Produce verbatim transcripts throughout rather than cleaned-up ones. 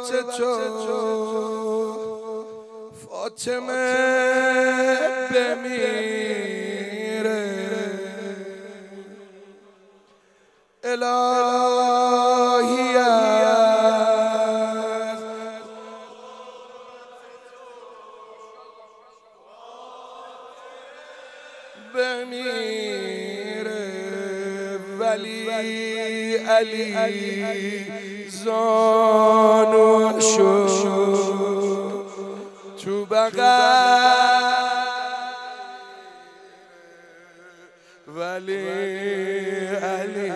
تو فاطمه بمیره الهی است بمیره ولی علی زانو شد تو بغل ولی علی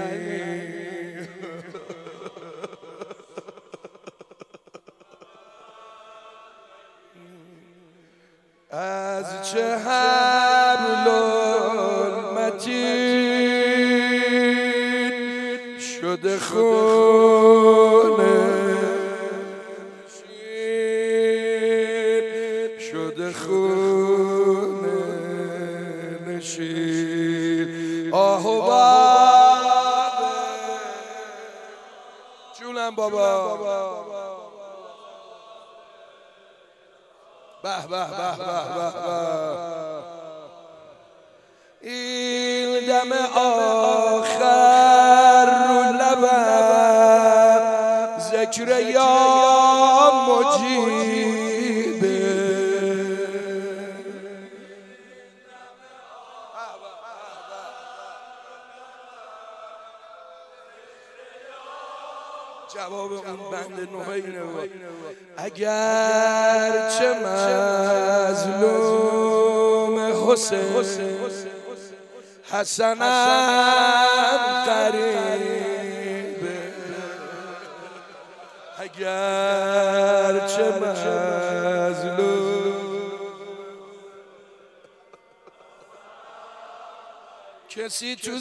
از چه حبل المتین شده خونه شده خونه نشین آه و بابا جونم بابا به به به به به این دم آخر رو لبم ذکر یا مجیبه جواب اون بند نوینه اگر چه مظلوم حسین حسنم قریبه اگر چه مظلوم کسی تو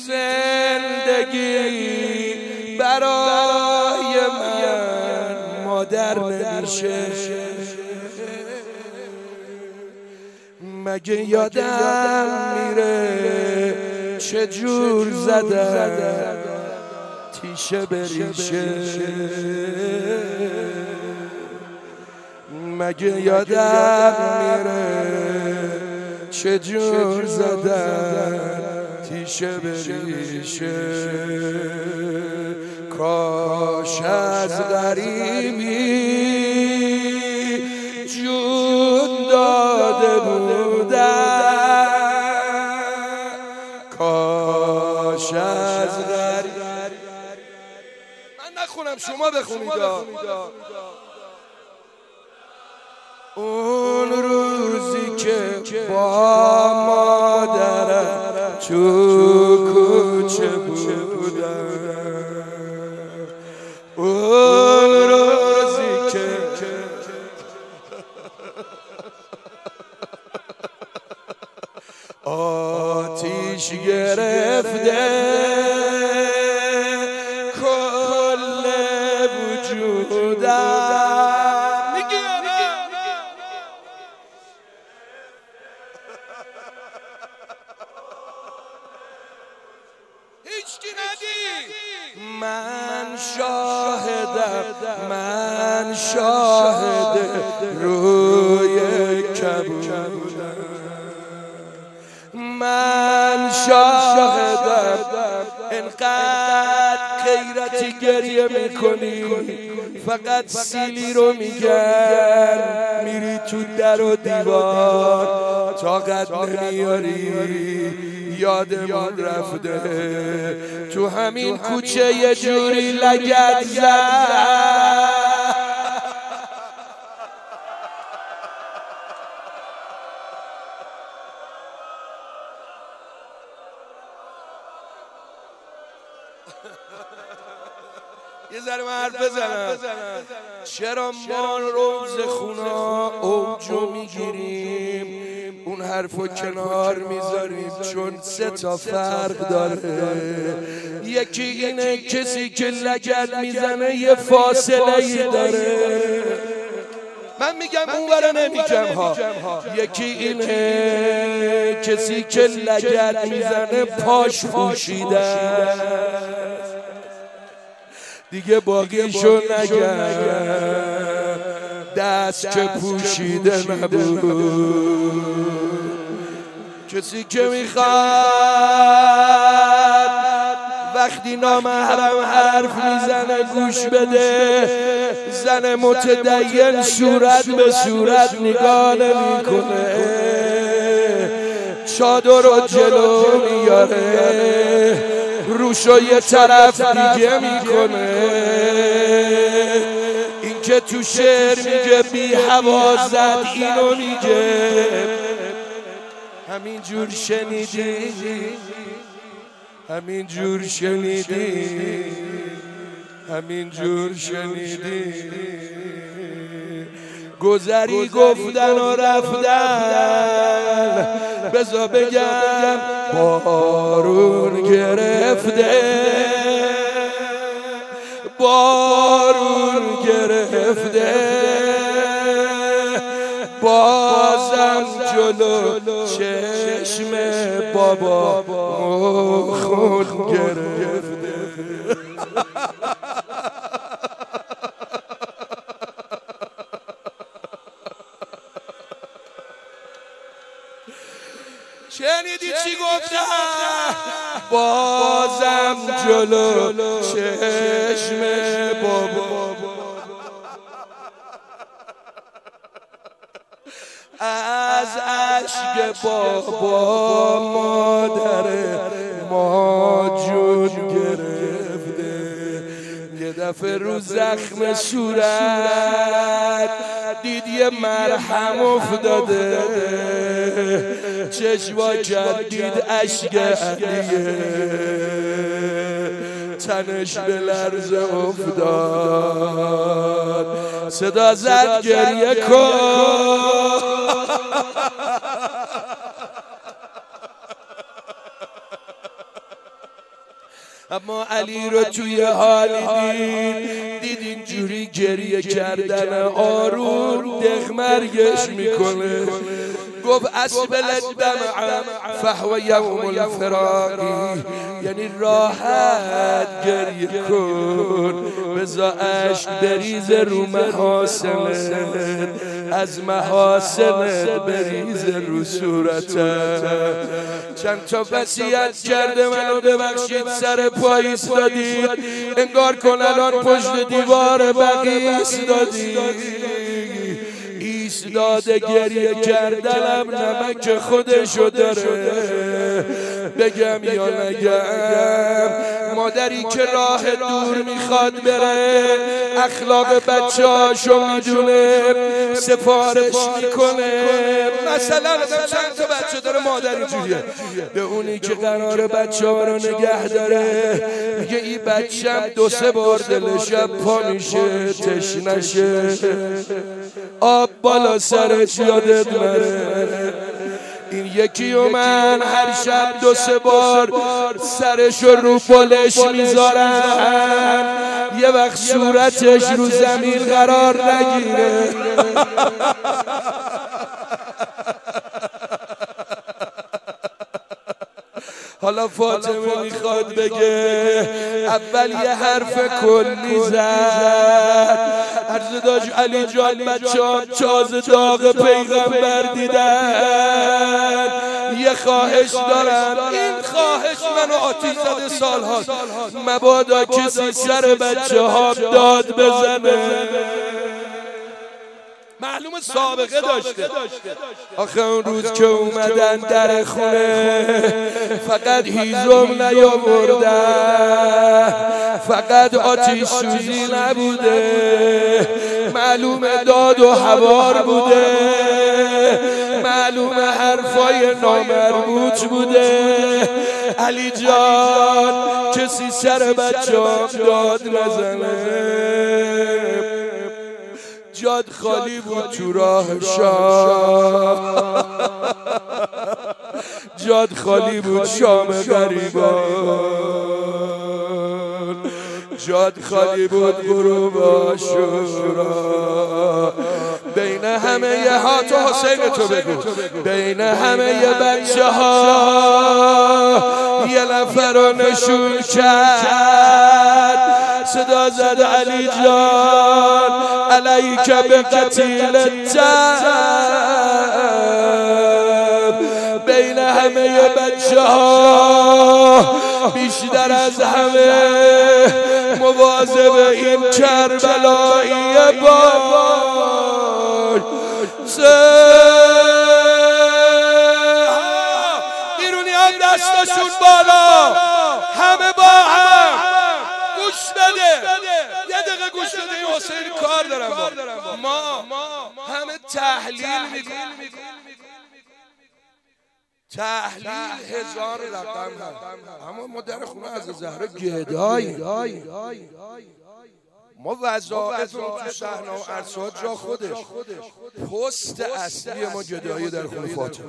زندگی برای من مادر نمیشه مگه یادم میره چه جور زدم تیشه بریشه مگه یادم میره چه جور زدم تیشه بریشه کاش از غریبی جون داده بودم کاش از غریبی من نخونم شما بخونید اون روزی که با مادرم تو کوچه بودم اون روزی که آتیش گرفته کل وجودم میگی هیچکی ندی من شاهدم من شاهد روی کبودم من شاهدم انقدر غیرتی گریه میکنی فقط سیلی رو میگن میری تو در و دیوار طاقت نمیاری یادمون رفته تو همین کوچه یه جوری لگد زد یه ذره من حرف بزنم چرا ما روز خونا اوجو میگیریم اون حرفو کنار میذاریم چون سه تا فرق داره یکی اینه کسی که لگد میزنه یه فاصله ای داره من میگم اون ورا نمیگم ها یکی اینه کسی که لگد میزنه پاش پوشیده دیگه باقیشو نگم دست که پوشیده نبود. کسی که میخواد وقتی نامحرم حرف میزنه گوش بده، زن متدین صورت به صورت نگاه نمیکنه، چادر رو جلو میاره، روشو یه طرف دیگه میکنه. این که تو شعر میگه بی هوا زد اینو میگه. همین جور شنیدی، همین جور شنیدی، همین جور شنیدی. گذری گفتن و رفتن، بذار بگم بارون گرفته، بارون گرفته، بازم جلو چشم بابا خون گرفته. شنیدی چی گفتم؟ بازم جلو چشم بابا. از عشق بابا مادر ما جون گرفته. یه دفعه رو زخم صورت دید یه مرهم افتاده، چشوا کرد دید عشق علیه، تنش به لرزه افتاد، صدا زد گریه کن. اما علی رو توی حالی دید، دید اینجوری گریه کردن آروم دغمرگش میکنه. گفت اسبل الدمع فهو یوم الفراقی، یعنی راحت گریه کن، بذار عشق بریز رو محاسنت، از محاسنت بریز رو صورتت. چند تا وصیت کرده منو ببخشید سر پای ایستادید، انگار کن الان پشت دیوار بقیه ایستادید. ایستاده گریه کردنم نمک خودشو داره، بگم یا نگم؟ مادری که راه دور میخواد بره، اخلاق بچه هاشو میدونه، سفارش میکنه. مثلا چند تا بچه داره مادر اینجوریه، به اونی که قرار بچه ها رو نگه داره میگه این بچم دو سه بار دلش پا میشه تشنشه، آب بالا سرش یادت نره. این یکی و من هر شب دو سه بار سرش رو بالش میذارم، یه وقت صورتش رو زمین قرار نگیره. حالا فاطمه میخواد بگه، اول یه حرف کلی زد، عرض داشت علی جان بچه ها تازه داغ پیغمبر دیدن، یه خواهش دارم، این خواهش منو آتیش زده سال هاست، مبادا کسی سر بچه ها داد بزنه. معلوم سابقه داشته. آخه اون روز که اومدن در خونه فقط هیزم نیاوردن، فقط آتیش سوزی نبوده، معلوم داد و حوار بوده، معلوم حرفای نامربوط بوده. علی جان کسی سر بچه هم داد نزنه. جاد خالی بود تو راه شام، جاد خالی بود شام غریبان، جاد خالی بود غروب عاشورا. بین همه ی ها تو حسین تو بگو، بین همه ی بچه ها یه نفر رو نشون کرد، صدا زد علی جان علیک به قتیل التب بین همه بچه ها بیشتر از همه مواظب این کربلایی باش. ایرونی هم دستاشون بالا، همه با هم گوش بده، یه دقیقه گوش بده. این حسین کار دارم با ما همه تحلیل میکنیم. تحلیل هزار رقم هست، اما ما در خونه از زهرا گدایی. ما وظایف رو تو صحنه و عرصات جا خودش. پست اصلی ما گدایی در خونه فاطمه.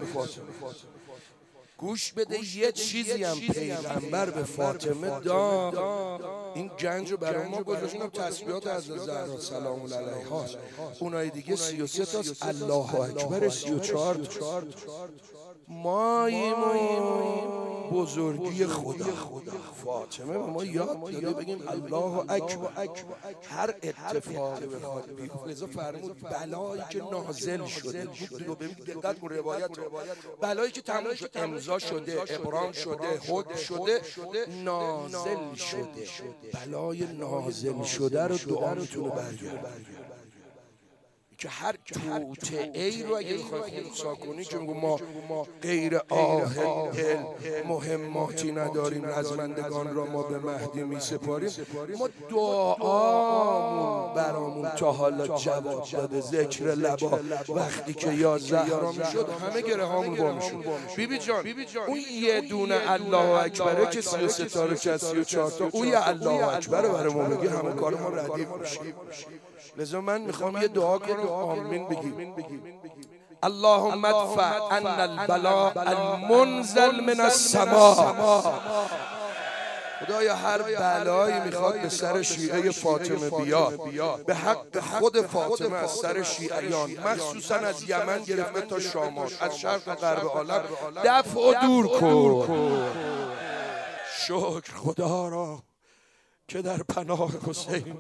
گوش بده، یه چیزی هم پیغمبر به فاطمه داد، این گنج رو برای ما گذاشت. اینم تسبیحات از زهرا سلام الله علیها هست. اونای دیگه سی و سه تاست، الله اکبر سی و چهار تا. ماییم بزرگی خدا فاطمه و ما یاد داده بگیم الله اکبر. هر اتفاقی بخواد بیفته، لذا فرمود بلایی که نازل شده، دقت کن روایت، بلایی که تموم شد، امضا شده، ابرام شده، حکم شده، نازل شده. بلای نازل شده رو دعا میتونه برگرده که هر توطئه‌ای رو اگه بخوای خونسا کنی، که ما غیر عاقل مهماتی نداریم، رزمندگان را ما به مهدی می سپاریم، ما دعامون برامون تا حالا جواب داده. ذکر لبا وقتی که یا زهرا میشد همه گره هامون با میشد. بیبی جان اون یه دونه الله اکبره که سی و سه تا رو که سی و چهار تا، اون یه الله اکبره برای ما بگی همه کار ما ردیف میشه. لذا من میخوام یه دعا کنم، آمین بگیم. اللهم ادفع عنا البلاء المنزل من السماء. خدایا هر بلایی میخواد به سر شیعه فاطمه بیاد، به حق خود فاطمه از سر شیعیان، مخصوصا از یمن گرفته تا شامات، از شرق تا غرب عالم، دفع و دور کن. شکر خدا را که در پناه حسین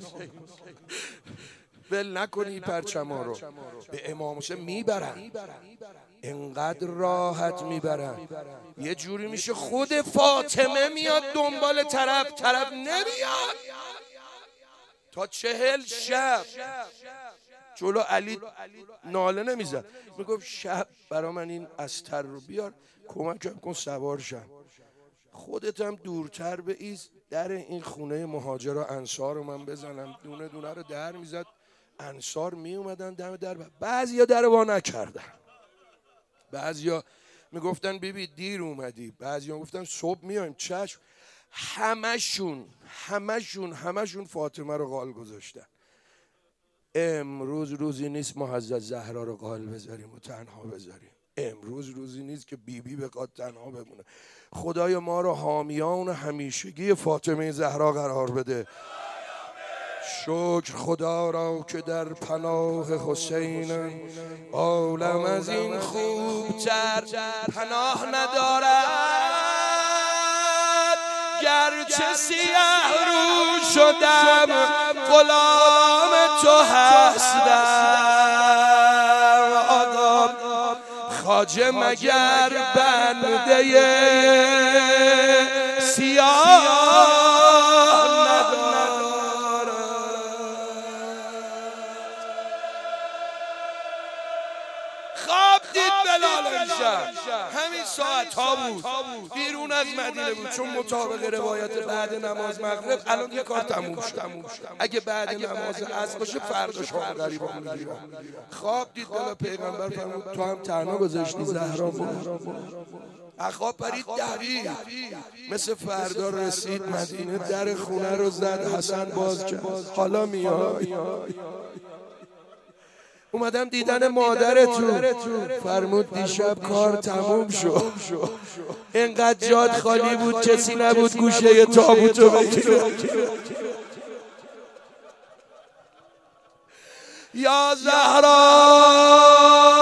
ول نکنی پرچما رو. به امام حسین میبرن، انقدر راحت میبرن، یه جوری میشه خود فاطمه میاد دنبال طرف، طرف نمیاد تا چهل شب جلو علی ناله نمیزد، میگفت شب برا من این استر رو بیار، کمکم کن سوار شم. خودت هم دورتر به ایز، در این خونه مهاجر و انصار رو من بزنم. دونه دونه رو در میزد، انصار می اومدن دم در. بعضیا در وا نکردن، بعضیا میگفتن بیبی دیر اومدی، بعضیا گفتن صبح میایم. چشم. همشون همشون همشون فاطمه رو قال گذاشتن. امروز روزی نیست ما حضرت زهرا رو قال بذاریم و تنها بذاریم. امروز روزی نیست که بیبی بخواد تنها بمونه. خدای ما رو حامیان همیشگی فاطمه زهرا قرار بده. شکر خدا را که در پناه حسین، عالم از این خوبتر پناه ندارد. گرچه سیاه رو شدم غلام تو هستم، آقا خواجه مگر بنده سیاه همین ساعت ها بود بیرون از مدینه بود، چون مطابق روایت بعد نماز مغرب الان یه کار تموم شد. اگه بعد نماز عصر باشه فردا شام غریبا میگیرن. خواب دید دل پیغمبر فرمود تو هم تنها گذاشتی زهرا بود. اخواب پرید دوید، مثل فردا رسید مدینه، در خونه رو زد، حسن باز کرد. حالا میای؟ اومدم دیدن مادرتون. فرمود دیشب کار تموم شد، اینقدر جاد خالی بود کسی نبود گوشه تابوتو بگیره. یا زهرا